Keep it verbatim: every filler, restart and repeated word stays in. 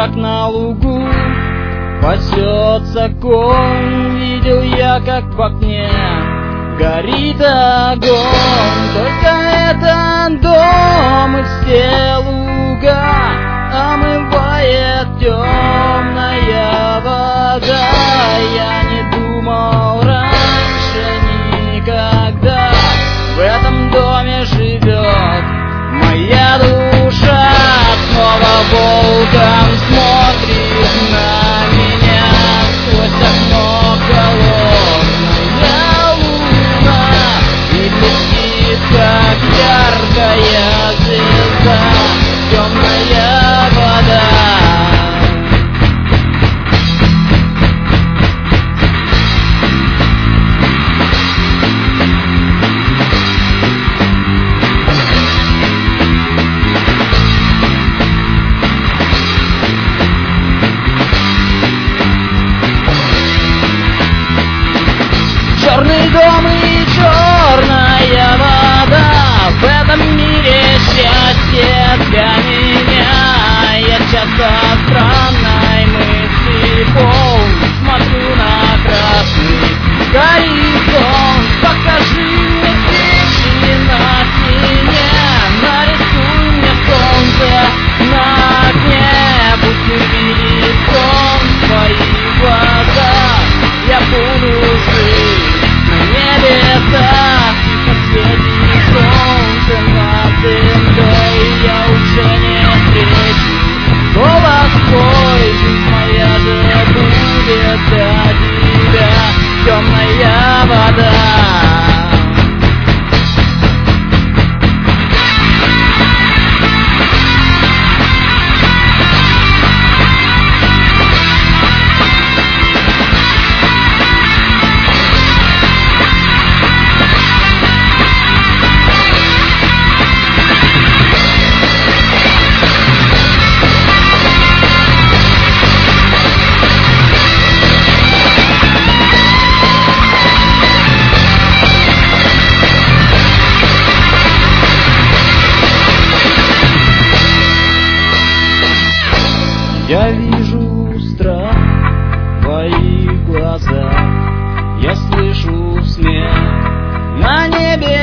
как на лугу пасется конь. Видел я, как в окне горит огонь. Только этот дом и все луга омывает темная вода. Я не думал раньше никогда в этом доме живет моя душа. Снова волком смотрит на меня сквозь окно холодная луна и блестит, как яркая звезда, темная вода. Черный дом и черная вода, в этом мире счастье для меня. Я часто странной мысли полн, смотрю на красный горизонт. Покажи мне птички на стене, нарисуй мне солнце на окне. Пусть увидит сон в твоих глазах, я буду жить на небесах. И посветит солнце над землей, я уже не встречу голос твой. Жизнь моя же будет для тебя темная вода. Я вижу страх в твоих глазах, я слышу смех на небе.